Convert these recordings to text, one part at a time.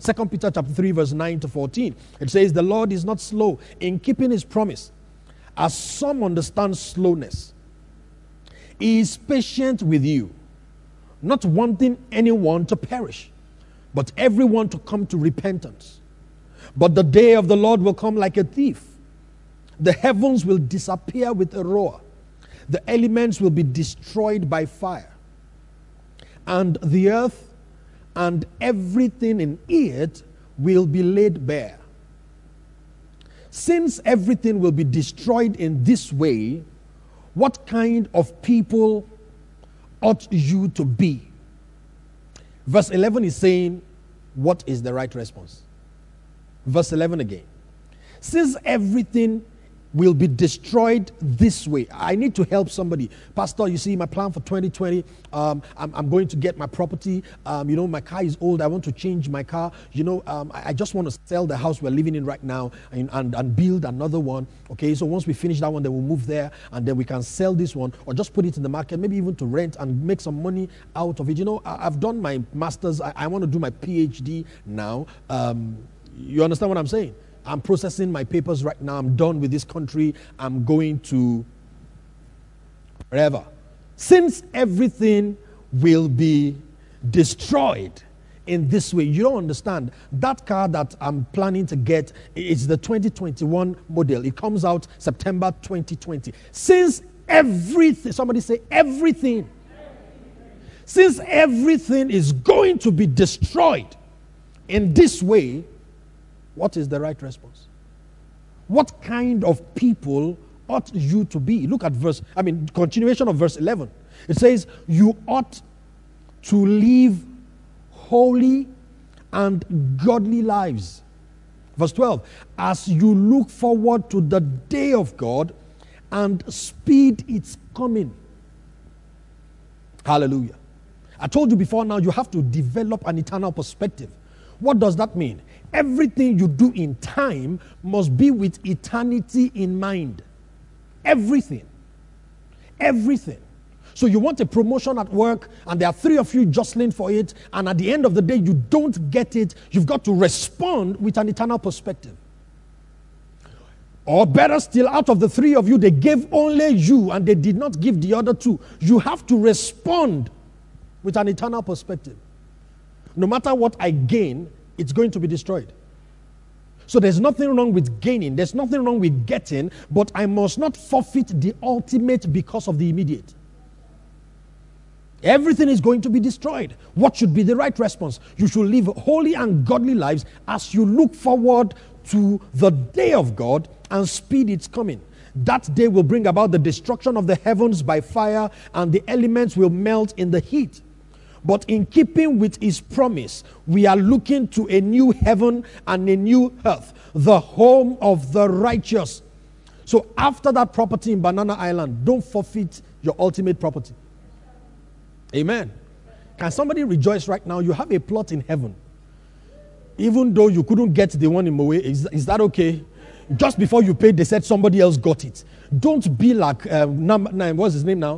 2 Peter chapter 3, verse 9 to 14. It says, the Lord is not slow in keeping his promise, as some understand slowness. He is patient with you, not wanting anyone to perish, but everyone to come to repentance. But the day of the Lord will come like a thief. The heavens will disappear with a roar. The elements will be destroyed by fire. And the earth and everything in it will be laid bare. Since everything will be destroyed in this way, what kind of people ought you to be? Verse 11 is saying, what is the right response? Verse 11 again. Since everything will be destroyed this way. I need to help somebody. Pastor, you see, my plan for 2020, I'm going to get my property. My car is old. I want to change my car. I just want to sell the house we're living in right now and build another one. Okay, so once we finish that one, then we'll move there, and then we can sell this one or just put it in the market, maybe even to rent and make some money out of it. I've done my master's. I want to do my PhD now. You understand what I'm saying? I'm processing my papers right now. I'm done with this country. I'm going to wherever. Since everything will be destroyed in this way, you don't understand. That car that I'm planning to get is the 2021 model. It comes out September 2020. Since everything, somebody say everything. Since everything is going to be destroyed in this way, what is the right response? What kind of people ought you to be? Look at continuation of verse 11. It says, you ought to live holy and godly lives. Verse 12, as you look forward to the day of God and speed its coming. Hallelujah. I told you before now, you have to develop an eternal perspective. What does that mean? Everything you do in time must be with eternity in mind. Everything. Everything. So you want a promotion at work, and there are 3 of you jostling for it, and at the end of the day, you don't get it. You've got to respond with an eternal perspective. Or better still, out of the 3 of you, they gave only you, and they did not give the other 2. You have to respond with an eternal perspective. No matter what I gain, it's going to be destroyed. So there's nothing wrong with gaining. There's nothing wrong with getting, but I must not forfeit the ultimate because of the immediate. Everything is going to be destroyed. What should be the right response? You should live holy and godly lives as you look forward to the day of God and speed its coming. That day will bring about the destruction of the heavens by fire, and the elements will melt in the heat. But in keeping with his promise, we are looking to a new heaven and a new earth, the home of the righteous. So after that property in Banana Island, don't forfeit your ultimate property. Amen. Can somebody rejoice right now? You have a plot in heaven. Even though you couldn't get the one in Moe, is that okay? Just before you paid, they said somebody else got it. Don't be like, what's his name now?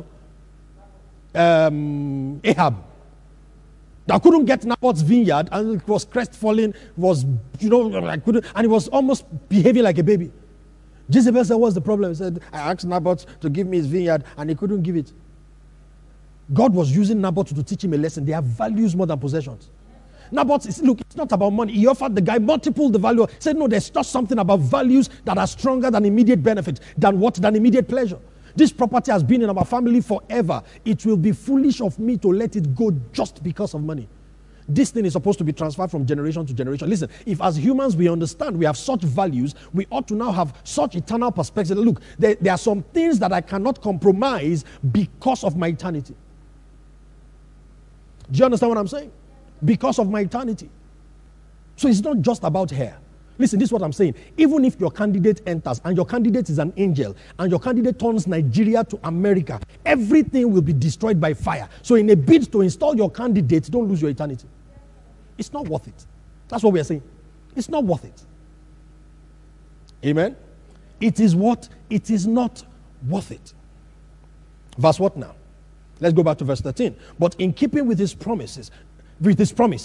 Ahab. That couldn't get Naboth's vineyard, and it was crestfallen, and he was almost behaving like a baby. Jezebel said, what's the problem? He said, I asked Naboth to give me his vineyard, and he couldn't give it. God was using Naboth to teach him a lesson. They have values more than possessions. Naboth, it's not about money. He offered the guy multiple the value. He said, no, there's just something about values that are stronger than immediate benefit, than immediate pleasure. This property has been in our family forever. It will be foolish of me to let it go just because of money. This thing is supposed to be transferred from generation to generation. Listen, if as humans we understand we have such values, we ought to now have such eternal perspective. Look, there are some things that I cannot compromise because of my eternity. Do you understand what I'm saying? Because of my eternity. So it's not just about hair. Listen, this is what I'm saying. Even if your candidate enters, and your candidate is an angel, and your candidate turns Nigeria to America, everything will be destroyed by fire. So in a bid to install your candidate, don't lose your eternity. It's not worth it. That's what we are saying. It's not worth it. Amen? It is what? It is not worth it. Verse what now? Let's go back to verse 13. But in keeping with his promises, with his promise,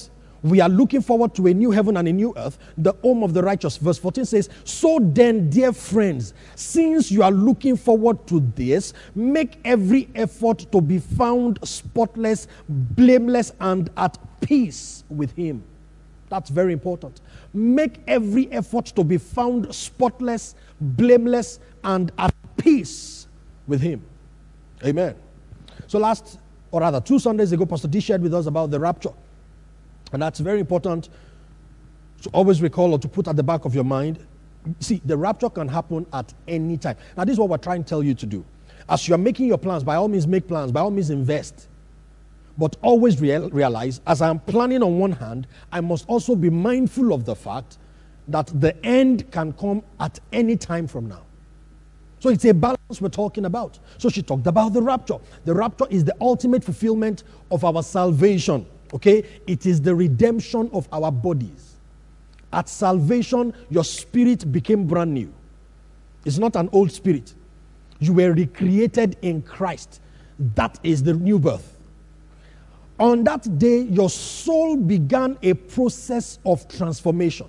we are looking forward to a new heaven and a new earth, the home of the righteous. Verse 14 says, so then, dear friends, since you are looking forward to this, make every effort to be found spotless, blameless, and at peace with him. That's very important. Make every effort to be found spotless, blameless, and at peace with him. Amen. So two Sundays ago, Pastor D shared with us about the rapture. And that's very important to always recall or to put at the back of your mind. See, the rapture can happen at any time. Now, this is what we're trying to tell you to do. As you're making your plans, by all means make plans, by all means invest. But always realize, as I'm planning on one hand, I must also be mindful of the fact that the end can come at any time from now. So it's a balance we're talking about. So she talked about the rapture. The rapture is the ultimate fulfillment of our salvation. Okay? It is the redemption of our bodies. At salvation, your spirit became brand new. It's not an old spirit. You were recreated in Christ. That is the new birth. On that day, your soul began a process of transformation.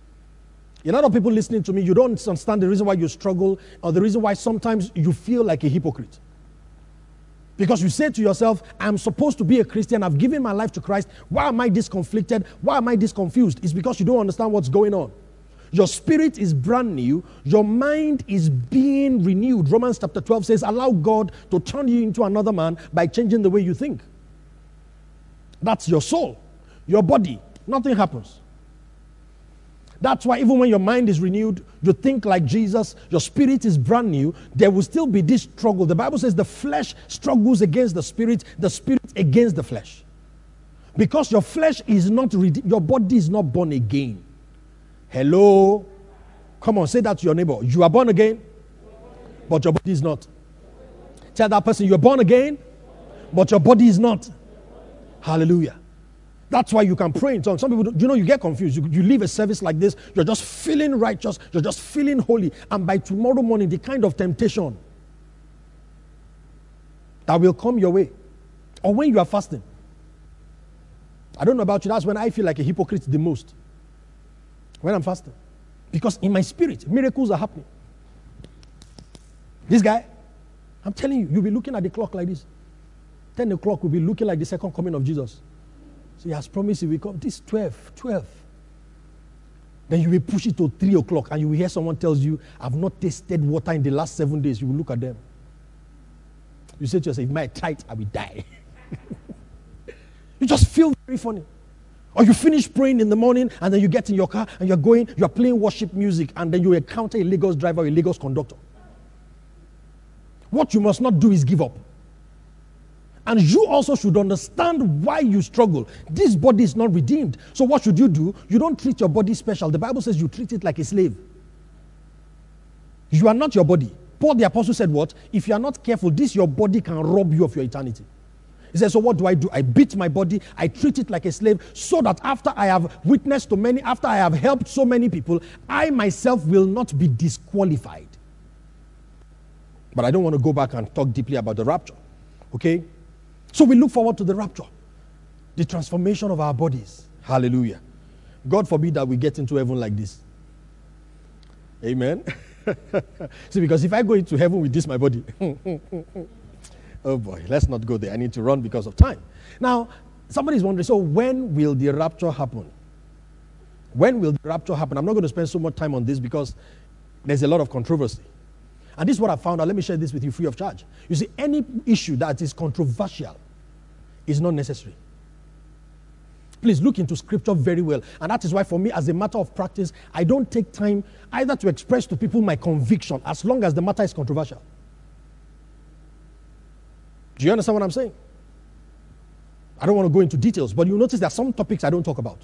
A lot of people listening to me, you don't understand the reason why you struggle or the reason why sometimes you feel like a hypocrite. Because you say to yourself, I'm supposed to be a Christian. I've given my life to Christ. Why am I this conflicted? Why am I this confused? It's because you don't understand what's going on. Your spirit is brand new. Your mind is being renewed. Romans chapter 12 says, allow God to turn you into another man by changing the way you think. That's your soul. Your body. Nothing happens. That's why even when your mind is renewed, you think like Jesus, your spirit is brand new, there will still be this struggle. The Bible says the flesh struggles against the spirit against the flesh. Because your flesh is not, your body is not born again. Hello? Come on, say that to your neighbor. You are born again, but your body is not. Tell that person, you're born again, but your body is not. Hallelujah. That's why you can pray in tongues. Some people, you get confused. You leave a service like this, you're just feeling righteous, you're just feeling holy. And by tomorrow morning, the kind of temptation that will come your way, or when you are fasting. I don't know about you, that's when I feel like a hypocrite the most. When I'm fasting. Because in my spirit, miracles are happening. This guy, I'm telling you, you'll be looking at the clock like this. 10 o'clock will be looking like the second coming of Jesus. So he has promised he will come. This 12. Then you will push it to 3 o'clock and you will hear someone tells you, I've not tasted water in the last 7 days. You will look at them. You say to yourself, if my tithe, I will die. You just feel very funny. Or you finish praying in the morning and then you get in your car and you're playing worship music and then you encounter a Lagos driver or a Lagos conductor. What you must not do is give up. And you also should understand why you struggle. This body is not redeemed. So what should you do? You don't treat your body special. The Bible says you treat it like a slave. You are not your body. Paul the apostle said what? If you are not careful, your body can rob you of your eternity. He says, so what do? I beat my body. I treat it like a slave so that after I have witnessed to many, after I have helped so many people, I myself will not be disqualified. But I don't want to go back and talk deeply about the rapture. Okay? So we look forward to the rapture, the transformation of our bodies. Hallelujah. God forbid that we get into heaven like this. Amen. See, because if I go into heaven with this, my body. Oh boy, let's not go there. I need to run because of time. Now, somebody's wondering, so when will the rapture happen? When will the rapture happen? I'm not going to spend so much time on this because there's a lot of controversy. And this is what I found out. Let me share this with you free of charge. You see, any issue that is controversial is not necessary. Please look into scripture very well. And that is why for me, as a matter of practice, I don't take time either to express to people my conviction as long as the matter is controversial. Do you understand what I'm saying? I don't want to go into details, but you'll notice there are some topics I don't talk about.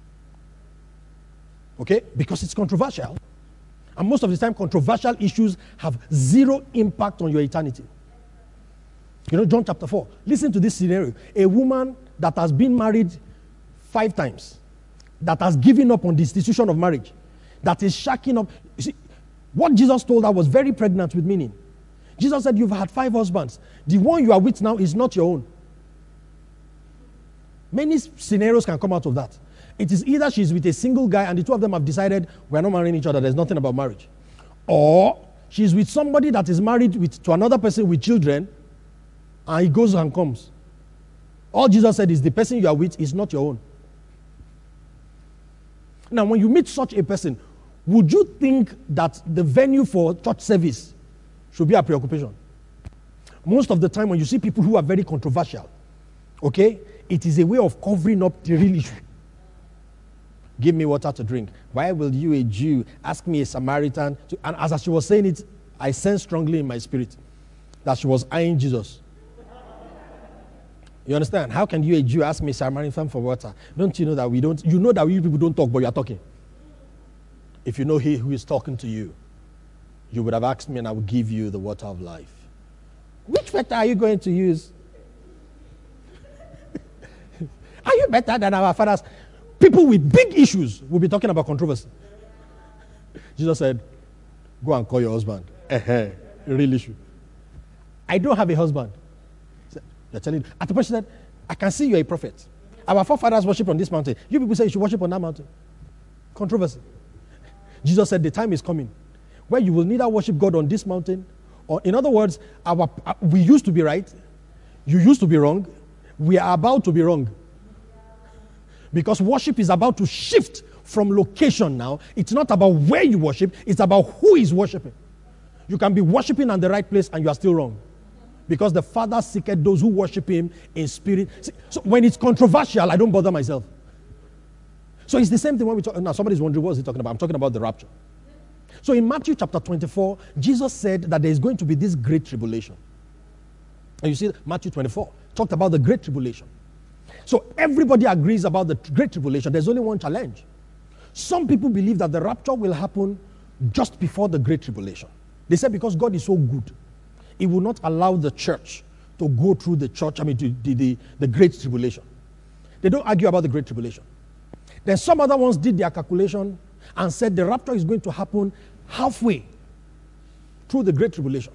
Okay? Because it's controversial. And most of the time, controversial issues have zero impact on your eternity. John chapter 4. Listen to this scenario. A woman that has been married 5 times, that has given up on the institution of marriage, that is shacking up. You see, what Jesus told her was very pregnant with meaning. Jesus said, you've had 5 husbands. The one you are with now is not your own. Many scenarios can come out of that. It is either she's with a single guy and the two of them have decided we're not marrying each other, there's nothing about marriage. Or she's with somebody that is married to another person with children, and he goes and comes. All Jesus said is the person you are with is not your own. Now, when you meet such a person, would you think that the venue for church service should be a preoccupation? Most of the time when you see people who are very controversial, okay, it is a way of covering up the real issue. Give me water to drink. Why will you, a Jew, ask me, a Samaritan? And as she was saying it, I sensed strongly in my spirit that she was eyeing Jesus. You understand? How can you, a Jew, ask me, Samaritan, for water? Don't you know that we don't? You know that we people don't talk, but you are talking. If you know he who is talking to you, you would have asked me and I would give you the water of life. Which water are you going to use? Are you better than our fathers? People with big issues will be talking about controversy. Jesus said, go and call your husband. Real issue. I don't have a husband. You're telling, at the point she said, I can see you're a prophet. Our forefathers worship on this mountain. You people say you should worship on that mountain. Controversy. Jesus said the time is coming where you will neither worship God on this mountain, or in other words, we used to be right, you used to be wrong, we are about to be wrong. Because worship is about to shift from location now. It's not about where you worship, it's about who is worshiping. You can be worshiping in the right place and you are still wrong. Because the Father seeketh those who worship him in spirit. See, so when it's controversial, I don't bother myself. So it's the same thing when we talk. Now somebody's wondering, what is he talking about? I'm talking about the rapture. So in Matthew chapter 24, Jesus said that there is going to be this great tribulation. And you see, Matthew 24 talked about the great tribulation. So everybody agrees about the great tribulation. There's only one challenge. Some people believe that the rapture will happen just before the great tribulation. They said because God is so good, he will not allow the church to go through the great tribulation. They don't argue about the great tribulation. Then some other ones did their calculation and said the rapture is going to happen halfway through the great tribulation.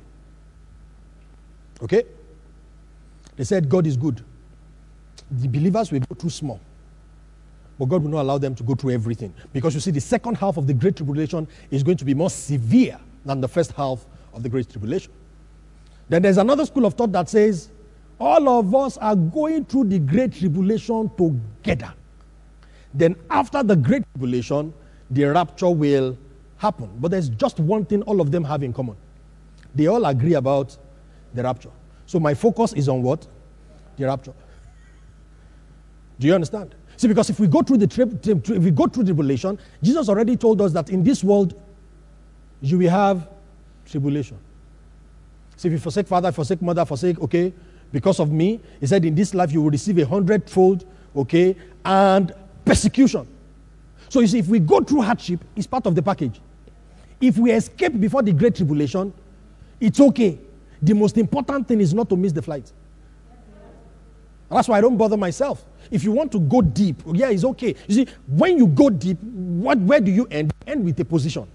Okay? They said God is good. The believers will go through small. But God will not allow them to go through everything. Because you see, the second half of the great tribulation is going to be more severe than the first half of the great tribulation. Then there's another school of thought that says, all of us are going through the great tribulation together. Then after the great tribulation, the rapture will happen. But there's just one thing all of them have in common. They all agree about the rapture. So my focus is on what? The rapture. Do you understand? See, because if we go through tribulation, Jesus already told us that in this world, you will have tribulation. See, if you forsake father, forsake mother, okay, because of me, he said in this life you will receive 100-fold, okay, and persecution. So you see, if we go through hardship, it's part of the package. If we escape before the great tribulation, it's okay. The most important thing is not to miss the flight. That's why I don't bother myself. If you want to go deep, yeah, it's okay. You see, when you go deep, where do you end? You end with a position.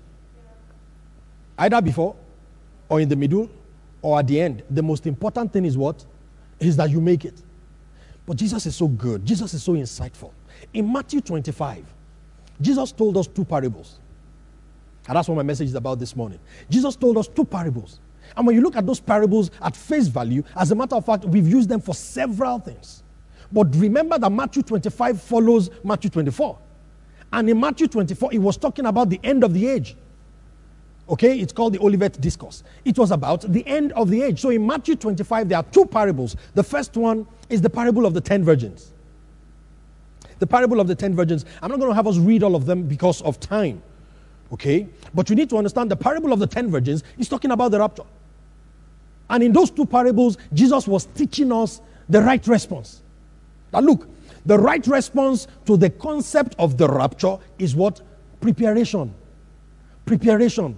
Either before, or in the middle, or at the end. The most important thing is what? Is that you make it. But Jesus is so good. Jesus is so insightful. In Matthew 25, Jesus told us two parables. And that's what my message is about this morning. Jesus told us two parables. And when you look at those parables at face value, as a matter of fact, we've used them for several things. But remember that Matthew 25 follows Matthew 24. And in Matthew 24, it was talking about the end of the age. Okay, it's called the Olivet Discourse. It was about the end of the age. So in Matthew 25, there are two parables. The first one is the parable of the 10 virgins. The parable of the 10 virgins. I'm not going to have us read all of them because of time. Okay, but you need to understand the parable of the 10 virgins is talking about the rapture. And in those two parables, Jesus was teaching us the right response. Now look, the right response to the concept of the rapture is what? Preparation. Preparation.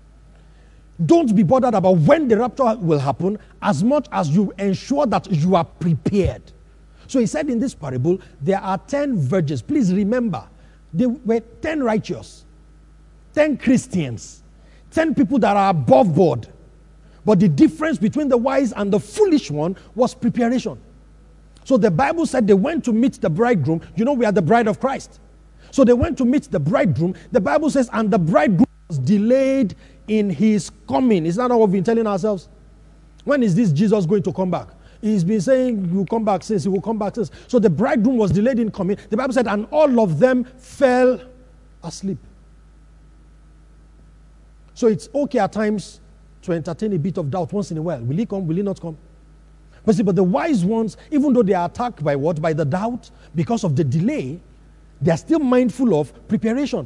Don't be bothered about when the rapture will happen as much as you ensure that you are prepared. So he said in this parable, there are 10 virgins. Please remember, there were 10 righteous, 10 Christians, 10 people that are above board. But the difference between the wise and the foolish one was preparation. So the Bible said they went to meet the bridegroom. You know, we are the bride of Christ. So they went to meet the bridegroom. The Bible says, and the bridegroom was delayed in his coming. Is that not what we've been telling ourselves? When is this Jesus going to come back? He's been saying he will come back since, he will come back since. So the bridegroom was delayed in coming. The Bible said, and all of them fell asleep. So it's okay at times to entertain a bit of doubt once in a while. Will he come? Will he not come? But see, but the wise ones, even though they are attacked by what? By the doubt, because of the delay, they are still mindful of preparation.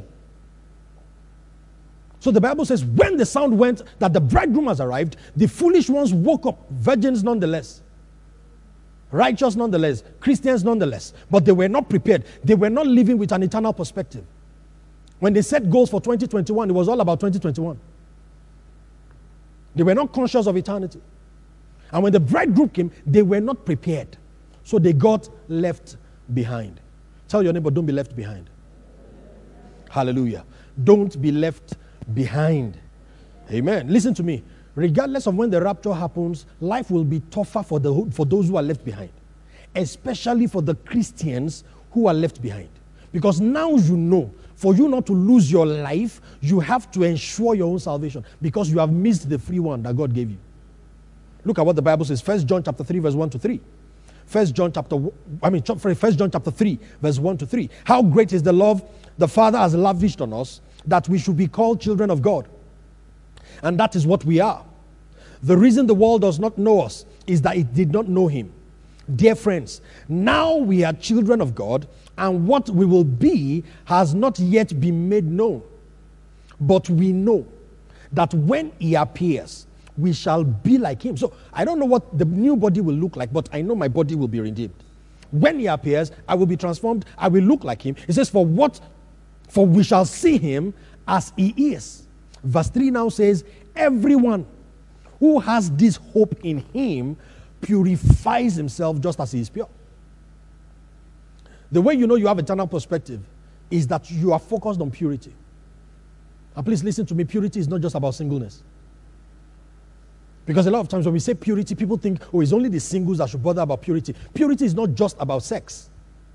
So the Bible says, when the sound went that the bridegroom has arrived, the foolish ones woke up, virgins nonetheless, righteous nonetheless, Christians nonetheless, but they were not prepared. They were not living with an eternal perspective. When they set goals for 2021, it was all about 2021. They were not conscious of eternity. And when the bridegroom came, they were not prepared. So they got left behind. Tell your neighbor, don't be left behind. Hallelujah. Don't be left behind. Amen. Listen to me. Regardless of when the rapture happens, life will be tougher for those who are left behind. Especially for the Christians who are left behind. Because now you know, for you not to lose your life, you have to ensure your own salvation. Because you have missed the free one that God gave you. Look at what the Bible says. 1 John chapter 3, verse 1 to 3. 1 John chapter 3, verse 1 to 3. How great is the love the Father has lavished on us, that we should be called children of God. And that is what we are. The reason the world does not know us is that it did not know him. Dear friends, now we are children of God, and what we will be has not yet been made known. But we know that when he appears, we shall be like him. So I don't know what the new body will look like, but I know my body will be redeemed. When he appears, I will be transformed. I will look like him. It says, for we shall see him as he is. Verse 3 now says, everyone who has this hope in him purifies himself just as he is pure. The way you know you have eternal perspective is that you are focused on purity. And please listen to me, purity is not just about singleness. Because a lot of times when we say purity, people think, oh, it's only the singles that should bother about purity. Purity is not just about sex.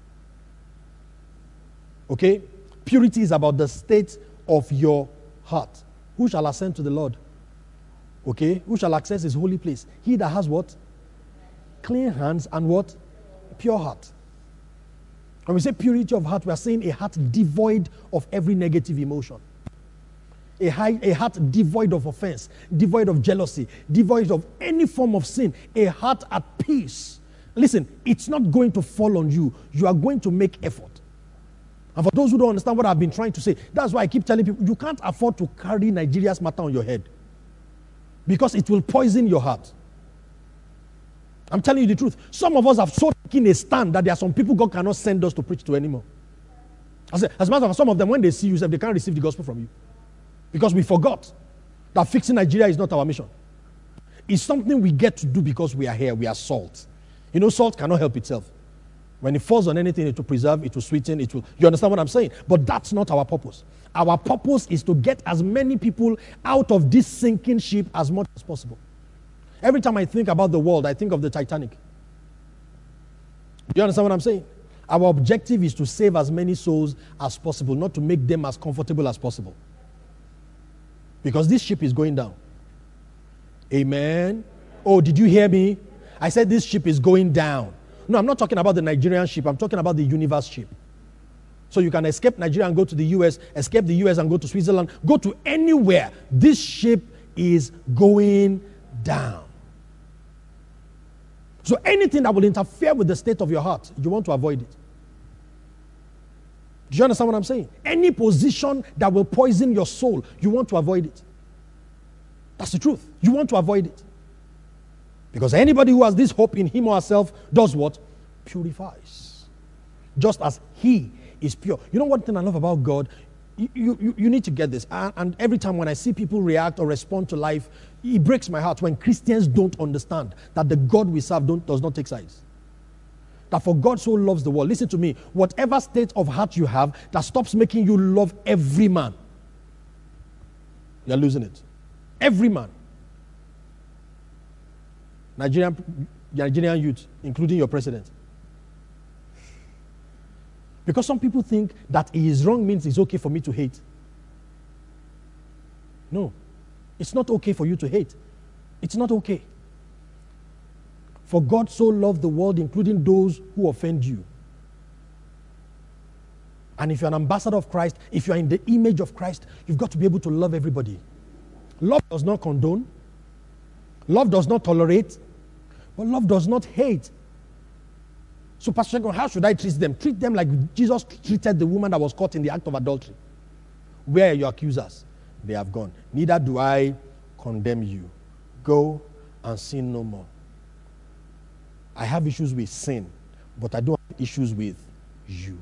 Okay? Purity is about the state of your heart. Who shall ascend to the Lord? Okay? Who shall access his holy place? He that has what? Clean hands and what? Pure heart. When we say purity of heart, we are saying a heart devoid of every negative emotion. A heart devoid of offense, devoid of jealousy, devoid of any form of sin. A heart at peace. Listen, it's not going to fall on you. You are going to make effort. And for those who don't understand what I've been trying to say, that's why I keep telling people, you can't afford to carry Nigeria's matter on your head. Because it will poison your heart. I'm telling you the truth. Some of us have so taken a stand that there are some people God cannot send us to preach to anymore. As a matter of fact, some of them, when they see you, they can't receive the gospel from you. Because we forgot that fixing Nigeria is not our mission. It's something we get to do because we are here. We are salt. You know, salt cannot help itself. When it falls on anything, it will preserve, it will sweeten, it will... You understand what I'm saying? But that's not our purpose. Our purpose is to get as many people out of this sinking ship as much as possible. Every time I think about the world, I think of the Titanic. Do you understand what I'm saying? Our objective is to save as many souls as possible, not to make them as comfortable as possible. Because this ship is going down. Amen. Oh, did you hear me? I said this ship is going down. No, I'm not talking about the Nigerian ship. I'm talking about the universe ship. So you can escape Nigeria and go to the US, escape the US and go to Switzerland, go to anywhere. This ship is going down. So anything that will interfere with the state of your heart, you want to avoid it. Do you understand what I'm saying? Any position that will poison your soul, you want to avoid it. That's the truth. You want to avoid it. Because anybody who has this hope in him or herself does what? Purifies. Just as he is pure. You know one thing I love about God? You need to get this. And every time when I see people react or respond to life, it breaks my heart when Christians don't understand that the God we serve does not take sides. That for God so loves the world. Listen to me. Whatever state of heart you have that stops making you love every man, you're losing it. Every man. Nigerian youth, including your president. Because some people think that he is wrong means it's okay for me to hate. No, it's not okay for you to hate. It's not okay. For God so loved the world, including those who offend you. And if you're an ambassador of Christ, if you're in the image of Christ, you've got to be able to love everybody. Love does not condone. Love does not tolerate. But love does not hate. So, Pastor Shegun, how should I treat them? Treat them like Jesus treated the woman that was caught in the act of adultery. Where are your accusers? They have gone. Neither do I condemn you. Go and sin no more. I have issues with sin, but I don't have issues with you.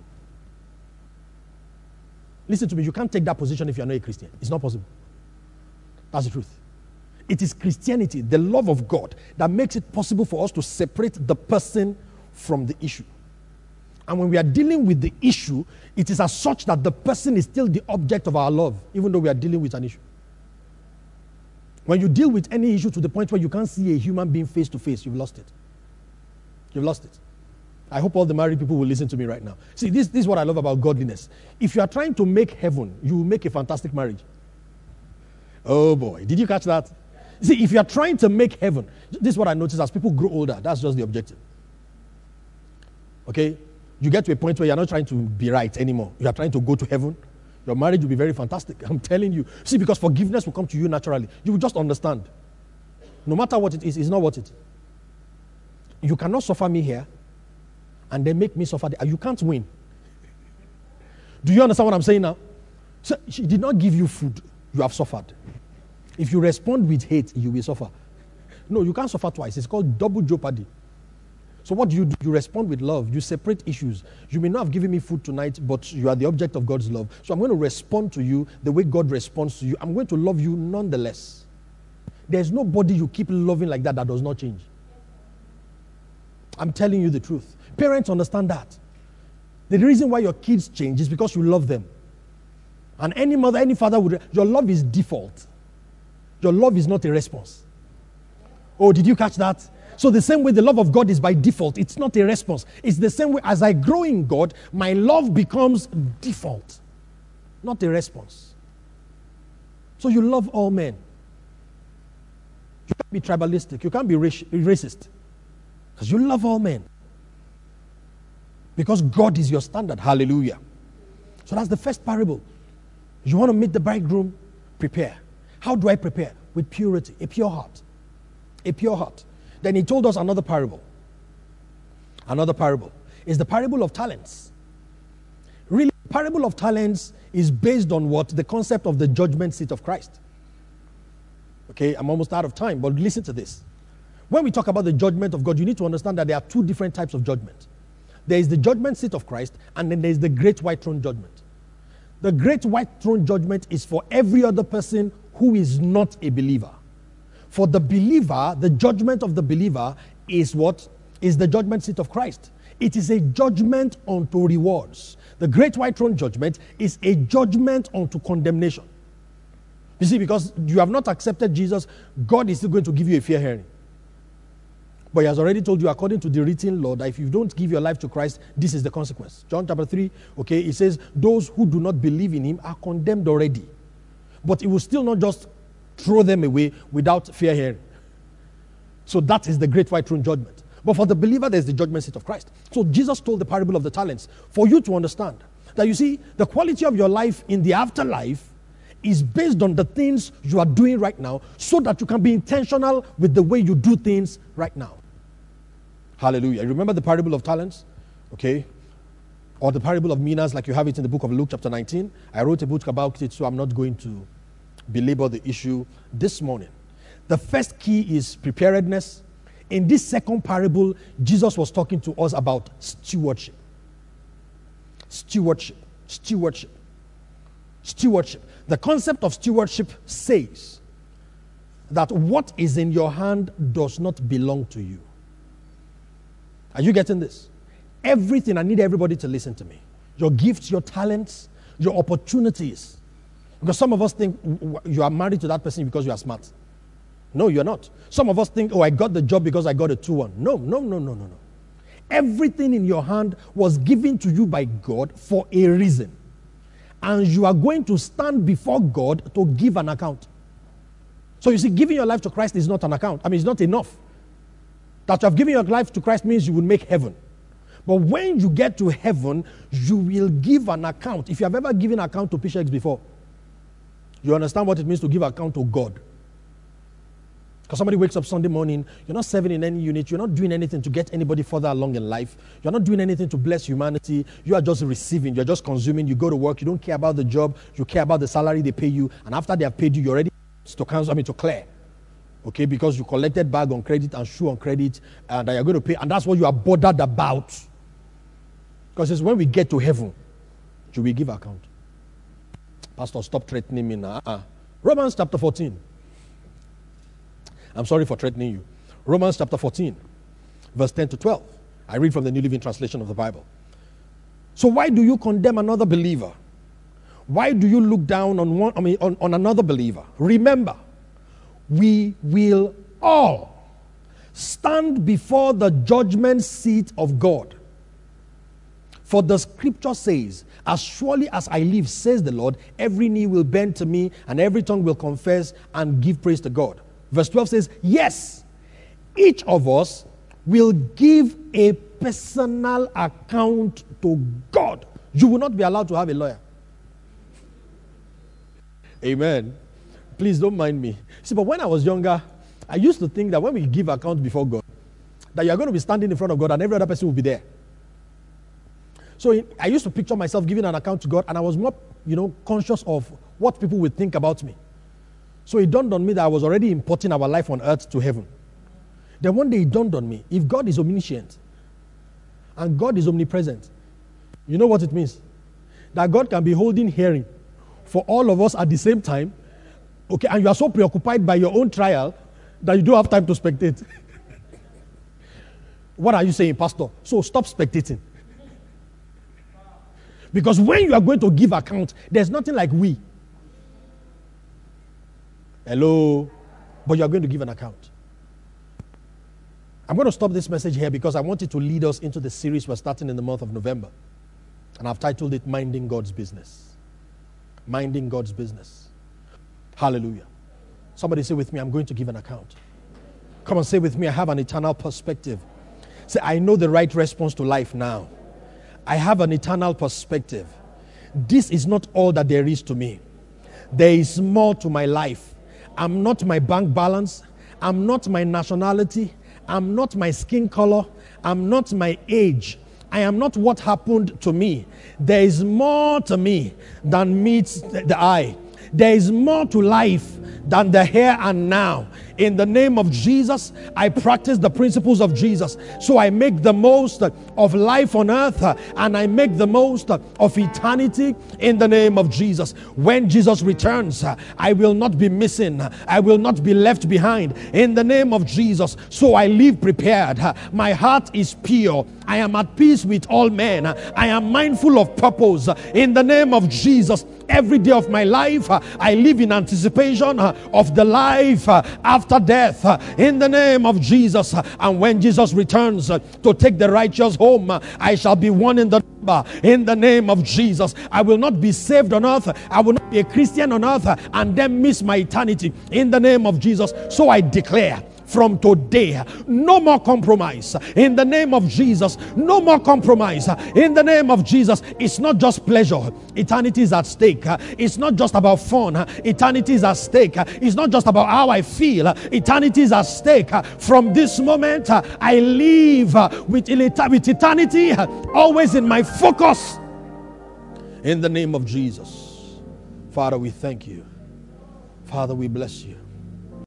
Listen to me, you can't take that position if you're not a Christian. It's not possible. That's the truth. It is Christianity, the love of God, that makes it possible for us to separate the person from the issue. And when we are dealing with the issue, it is as such that the person is still the object of our love, even though we are dealing with an issue. When you deal with any issue to the point where you can't see a human being face to face, you've lost it. You've lost it. I hope all the married people will listen to me right now. See, this is what I love about godliness. If you are trying to make heaven, you will make a fantastic marriage. Oh boy, did you catch that? See, if you are trying to make heaven, this is what I notice as people grow older, that's just the objective. Okay? You get to a point where you're not trying to be right anymore. You are trying to go to heaven. Your marriage will be very fantastic. I'm telling you. See, because forgiveness will come to you naturally. You will just understand. No matter what it is, it's not worth it. You cannot suffer me here and then make me suffer there. You can't win. Do you understand what I'm saying now? So she did not give you food. You have suffered. If you respond with hate, you will suffer. No, you can't suffer twice. It's called double jeopardy. So what do? You respond with love. You separate issues. You may not have given me food tonight, but you are the object of God's love. So I'm going to respond to you the way God responds to you. I'm going to love you nonetheless. There's nobody you keep loving like that does not change. I'm telling you the truth. Parents understand that. The reason why your kids change is because you love them. And any mother, any father would, your love is default. Your love is not a response. Oh, did you catch that? So the same way the love of God is by default, it's not a response. It's the same way as I grow in God, my love becomes default, not a response. So you love all men. You can't be tribalistic. You can't be racist. Because you love all men. Because God is your standard. Hallelujah. So that's the first parable. You want to meet the bridegroom? Prepare. How do I prepare? With purity, a pure heart. A pure heart. Then he told us another parable. Another parable is the parable of talents. Really, the parable of talents is based on what? The concept of the judgment seat of Christ. Okay, I'm almost out of time, but listen to this. When we talk about the judgment of God, you need to understand that there are two different types of judgment. There is the judgment seat of Christ, and then there is the great white throne judgment. The great white throne judgment is for every other person who is not a believer. For the believer, the judgment of the believer is what? Is the judgment seat of Christ. It is a judgment unto rewards. The great white throne judgment is a judgment unto condemnation. You see, because you have not accepted Jesus, God is still going to give you a fair hearing. But he has already told you, according to the written law, that if you don't give your life to Christ, this is the consequence. John chapter 3, okay, it says, those who do not believe in him are condemned already. But he will still not just throw them away without fair hearing. So that is the great white throne judgment. But for the believer, there's the judgment seat of Christ. So Jesus told the parable of the talents for you to understand that, you see, the quality of your life in the afterlife is based on the things you are doing right now, so that you can be intentional with the way you do things right now. Hallelujah. You remember the parable of talents? Okay. Or the parable of minas, like you have it in the book of Luke chapter 19. I wrote a book about it, so I'm not going to belabor the issue this morning. The first key is preparedness. In this second parable, Jesus was talking to us about stewardship. Stewardship. Stewardship. Stewardship. The concept of stewardship says that what is in your hand does not belong to you. Are you getting this? Everything, I need everybody to listen to me. Your gifts, your talents, your opportunities. Because some of us think you are married to that person because you are smart. No, you're not. Some of us think, oh, I got the job because I got a 2-1. No. Everything in your hand was given to you by God for a reason. And you are going to stand before God to give an account. So you see, giving your life to Christ is not an account. I mean, it's not enough. That you have given your life to Christ means you will make heaven. But when you get to heaven, you will give an account. If you have ever given an account to PSHEX before, you understand what it means to give account to God. Because somebody wakes up Sunday morning, you're not serving in any unit, you're not doing anything to get anybody further along in life, you're not doing anything to bless humanity, you are just receiving, you're just consuming, you go to work, you don't care about the job, you care about the salary they pay you, and after they have paid you, you're ready to clear. Okay, because you collected bag on credit and shoe on credit, and you're going to pay, and that's what you are bothered about. Because it's when we get to heaven, you will give account. Pastor, stop threatening me now. Romans chapter 14. I'm sorry for threatening you. Romans chapter 14, verse 10 to 12. I read from the New Living Translation of the Bible. So why do you condemn another believer? Why do you look down on another believer? Remember, we will all stand before the judgment seat of God. For the scripture says, as surely as I live, says the Lord, every knee will bend to me and every tongue will confess and give praise to God. Verse 12 says, yes, each of us will give a personal account to God. You will not be allowed to have a lawyer. Amen. Please don't mind me. See, but when I was younger, I used to think that when we give account before God, that you are going to be standing in front of God and every other person will be there. So I used to picture myself giving an account to God, and I was more, conscious of what people would think about me. So it dawned on me that I was already importing our life on earth to heaven. Then one day it dawned on me, if God is omniscient and God is omnipresent, you know what it means? That God can be holding hearing for all of us at the same time, okay, and you are so preoccupied by your own trial that you don't have time to spectate. What are you saying, Pastor? So stop spectating. Because when you are going to give account, there's nothing like we. Hello? But you are going to give an account. I'm going to stop this message here because I want it to lead us into the series we're starting in the month of November. And I've titled it, Minding God's Business. Minding God's Business. Hallelujah. Somebody say with me, I'm going to give an account. Come on, say with me, I have an eternal perspective. Say, I know the right response to life now. I have an eternal perspective. This is not all that there is to me. There is more to my life. I'm not my bank balance. I'm not my nationality. I'm not my skin color. I'm not my age. I am not what happened to me. There is more to me than meets the eye. There is more to life than the here and now. In the name of Jesus, I practice the principles of Jesus. So I make the most of life on earth and I make the most of eternity in the name of Jesus. When Jesus returns, I will not be missing. I will not be left behind in the name of Jesus. So I live prepared. My heart is pure. I am at peace with all men. I am mindful of purpose in the name of Jesus. Every day of my life, I live in anticipation of the life after death in the name of Jesus. And when Jesus returns to take the righteous home, I shall be one in the number in the name of Jesus. I will not be saved on earth. I will not be a Christian on earth and then miss my eternity in the name of Jesus. So I declare, from today, no more compromise in the name of Jesus. No more compromise in the name of Jesus. It's not just pleasure. Eternity is at stake. It's not just about fun. Eternity is at stake. It's not just about how I feel. Eternity is at stake. From this moment, I live with eternity always in my focus in the name of Jesus. Father, we thank you. Father, we bless you.